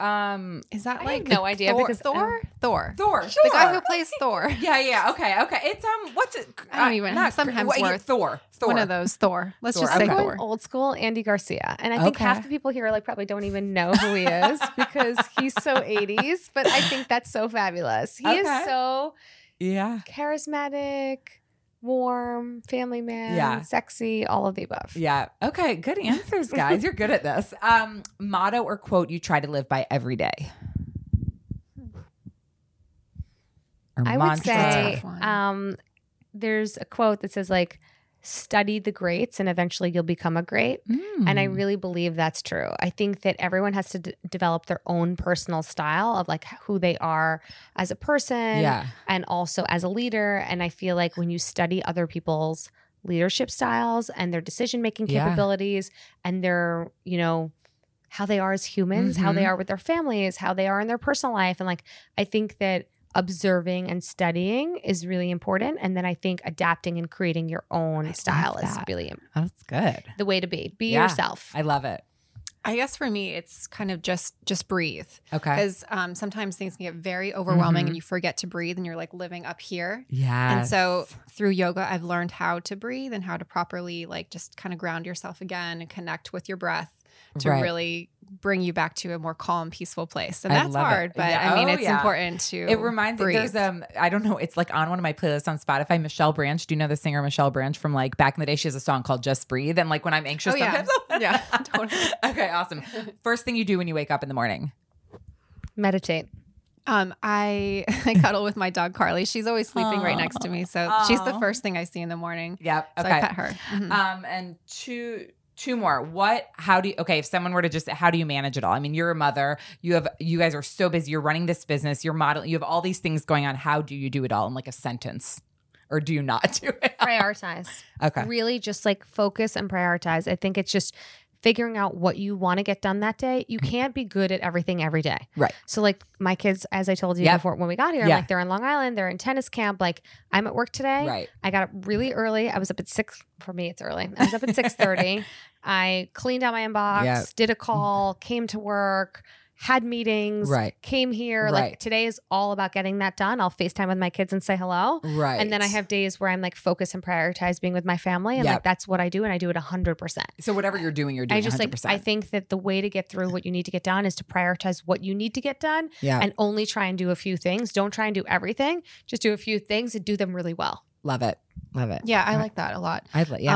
Is that I have no idea because Thor? Sure. The guy who plays Thor. Yeah. Okay. It's what's it? I don't even know. Some Hemsworth. Thor. One of those. Thor. Let's just say Thor. Old school Andy Garcia, and I think half the people here like probably don't even know who he is because he's so 80s. But I think that's so fabulous. He is so charismatic, warm, family man, sexy, all of the above. Yeah. Okay. Good answers, guys. You're good at this. Motto or quote you try to live by every day. I would say there's a quote that says like, study the greats and eventually you'll become a great. And I really believe that's true. I think that everyone has to develop their own personal style of like who they are as a person and also as a leader. And I feel like when you study other people's leadership styles and their decision-making capabilities and their, how they are as humans, how they are with their families, how they are in their personal life. And like, I think that observing and studying is really important. And then I think adapting and creating your own style is really That's good. The way to be yourself. I love it. I guess for me, it's kind of just breathe. Okay. Because sometimes things can get very overwhelming and you forget to breathe and you're like living up here. Yeah. And so through yoga, I've learned how to breathe and how to properly like just kind of ground yourself again and connect with your breath to really bring you back to a more calm, peaceful place. And that's hard, but I mean, it's important to It reminds me, there's, I don't know, it's like on one of my playlists on Spotify, Michelle Branch. Do you know the singer Michelle Branch from like back in the day? She has a song called Just Breathe. And like when I'm anxious, sometimes totally. Okay, awesome. First thing you do when you wake up in the morning? Meditate. I cuddle with my dog Carly. She's always sleeping right next to me. So she's the first thing I see in the morning. Yep. Okay. So I pet her. And two more. If someone were to just, how do you manage it all? I mean, you're a mother, you guys are so busy, you're running this business, you're modeling, you have all these things going on. How do you do it all in like a sentence? Or do you not do it? Prioritize. Okay. Really just like focus and prioritize. I think it's just figuring out what you want to get done that day. You can't be good at everything every day. Right. So like my kids, as I told you before when we got here, like they're in Long Island, they're in tennis camp. Like I'm at work today. Right. I got up really early. I was up at 6. For me, it's early. I was up at 6:30. I cleaned out my inbox, did a call, came to work, had meetings, came here. Like today is all about getting that done. I'll FaceTime with my kids and say hello. Right. And then I have days where I'm like focus and prioritize being with my family. And like, that's what I do. And I do it 100%. So whatever you're doing 100%. Like, I think that the way to get through what you need to get done is to prioritize what you need to get done and only try and do a few things. Don't try and do everything. Just do a few things and do them really well. Love it. Love it. Yeah, I like that a lot.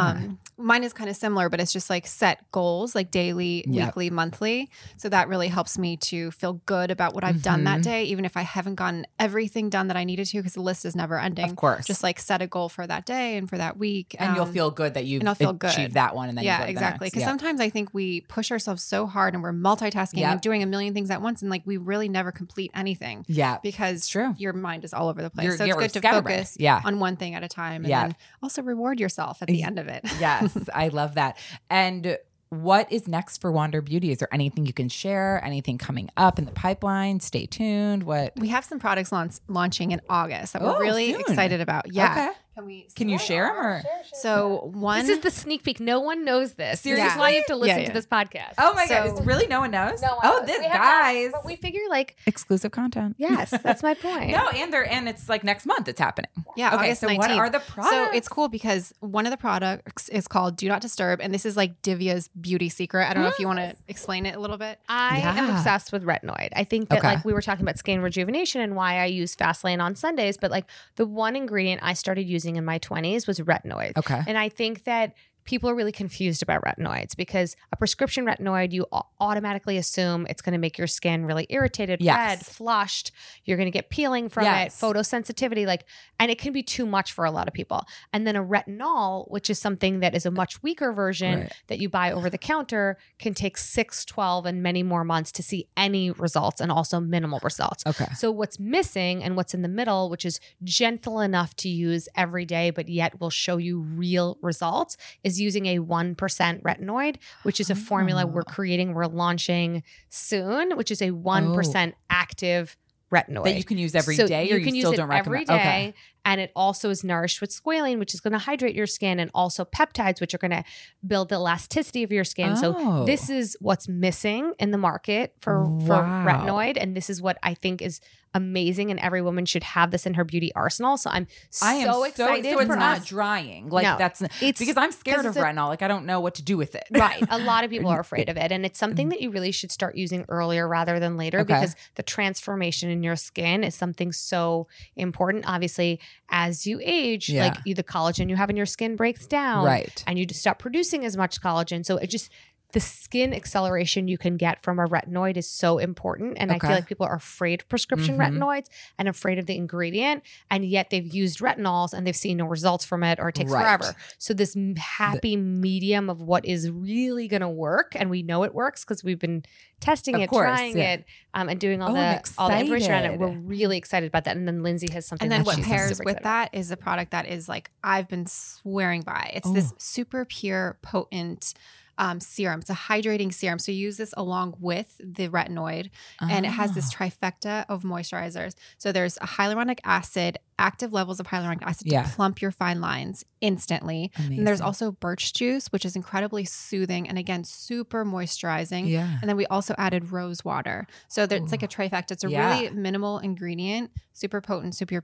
Mine is kind of similar, but it's just like set goals, like daily, weekly, monthly. So that really helps me to feel good about what I've done that day, even if I haven't gotten everything done that I needed to, because the list is never ending. Of course. Just like set a goal for that day and for that week. And you'll feel good that you've achieved that one. And then exactly. Because sometimes I think we push ourselves so hard and we're multitasking and doing a million things at once. And like we really never complete anything. Yeah. Because your mind is all over the place. So it's good to focus on one thing at a time. And then also reward yourself at the end of it. Yes. I love that. And what is next for Wander Beauty? Is there anything you can share? Anything coming up in the pipeline? Stay tuned. We have some products launching in August that we're really excited about. Yeah. Okay. Can you share them? Or? So this is the sneak peek. No one knows this. Seriously, this is why you have to listen to this podcast. Oh my God! It's really no one knows. No one knows. This guys. But we figure like exclusive content. Yes, that's my point. No, and it's like next month. It's happening. Yeah. Okay. August So 19th. what are the products? So it's cool because one of the products is called Do Not Disturb, and this is like Divya's beauty secret. I don't know if you want to explain it a little bit. I am obsessed with retinoid. I think that like we were talking about skin rejuvenation and why I use Fastlane on Sundays, but like the one ingredient I started using in my 20s was retinoid. Okay. And I think that people are really confused about retinoids because a prescription retinoid, you automatically assume it's going to make your skin really irritated, red, flushed. You're going to get peeling from it, photosensitivity, and it can be too much for a lot of people. And then a retinol, which is something that is a much weaker version that you buy over the counter, can take 6, 12, and many more months to see any results and also minimal results. Okay. So what's missing and what's in the middle, which is gentle enough to use every day, but yet will show you real results, is using a 1% retinoid, which is a formula we're launching soon, which is a 1% active retinoid that you can use every day, or you still don't recommend every day. And it also is nourished with squalene, which is going to hydrate your skin, and also peptides, which are going to build the elasticity of your skin. So this is what's missing in the market for retinoid. And this is what I think is amazing, and every woman should have this in her beauty arsenal. So I'm so excited. So it's not drying. Because I'm scared of retinol. Like I don't know what to do with it. Right. A lot of people are afraid of it. And it's something that you really should start using earlier rather than later, because the transformation in your skin is something so important. Obviously, as you age, like the collagen you have in your skin breaks down, and you just stop producing as much collagen. So it just, the skin acceleration you can get from a retinoid is so important. And I feel like people are afraid of prescription retinoids and afraid of the ingredient. And yet they've used retinols and they've seen no results from it, or it takes forever. So this happy medium of what is really going to work. And we know it works because we've been testing it, trying it, and doing all the information on it. We're really excited about that. And then Lindsay has something. And then that what pairs with that is a product that is like I've been swearing by. It's this super pure, potent serum. It's a hydrating serum. So you use this along with the retinoid, and it has this trifecta of moisturizers. So there's a hyaluronic acid, active levels of hyaluronic acid to plump your fine lines instantly. Amazing. And there's also birch juice, which is incredibly soothing and again, super moisturizing. Yeah. And then we also added rose water. So it's like a trifecta. It's a really minimal ingredient, super potent, super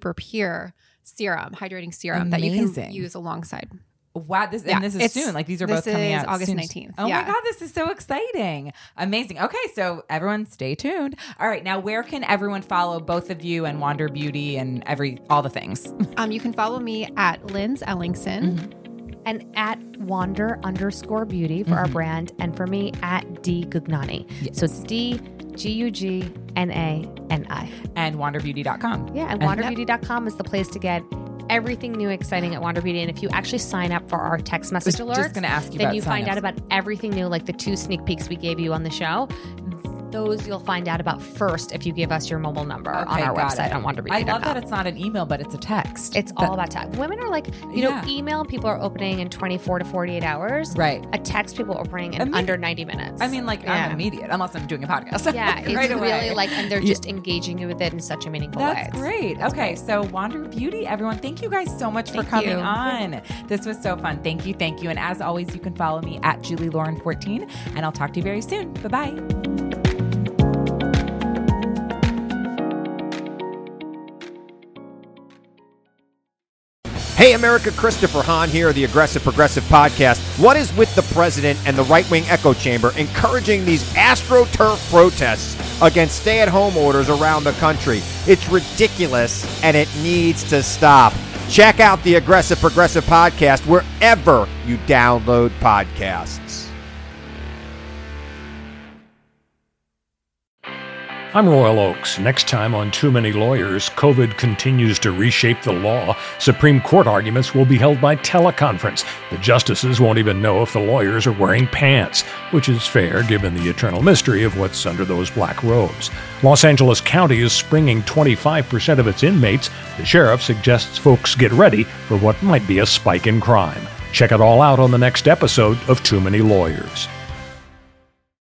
pure serum, hydrating serum that you can use alongside. Wow, this is soon. Like these are both coming out August soon. 19th. Oh my God, this is so exciting. Amazing. Okay, so everyone stay tuned. All right, now where can everyone follow both of you and Wander Beauty and all the things? You can follow me at Linz Ellingson. And at Wander_Beauty for our brand. And for me, at D Gugnani. Yes. So it's DGUGNANI. And WanderBeauty.com. Yeah, and WanderBeauty.com is the place to get everything new, exciting at Wander Beauty. And if you actually sign up for our text message alerts, just going to ask you then you find out about everything new, like the 2 sneak peeks we gave you on the show. Those you'll find out about first if you give us your mobile number on our website on WanderBeauty.com. I love that it's not an email, but it's a text. It's all about text. Women are like, you know, email people are opening in 24 to 48 hours. Right. A text people are opening in under 90 minutes. I mean, I'm immediate, unless I'm doing a podcast. Yeah, it's right really like, and they're just engaging you with it in such a meaningful way. That's great. Okay, so Wander Beauty, everyone, thank you guys so much for coming on. This was so fun. Thank you. And as always, you can follow me at JulieLauren14, and I'll talk to you very soon. Bye-bye. Hey America, Christopher Hahn here, the Aggressive Progressive Podcast. What is with the president and the right-wing echo chamber encouraging these AstroTurf protests against stay-at-home orders around the country? It's ridiculous, and it needs to stop. Check out the Aggressive Progressive Podcast wherever you download podcasts. I'm Royal Oakes. Next time on Too Many Lawyers, COVID continues to reshape the law. Supreme Court arguments will be held by teleconference. The justices won't even know if the lawyers are wearing pants, which is fair given the eternal mystery of what's under those black robes. Los Angeles County is springing 25% of its inmates. The sheriff suggests folks get ready for what might be a spike in crime. Check it all out on the next episode of Too Many Lawyers.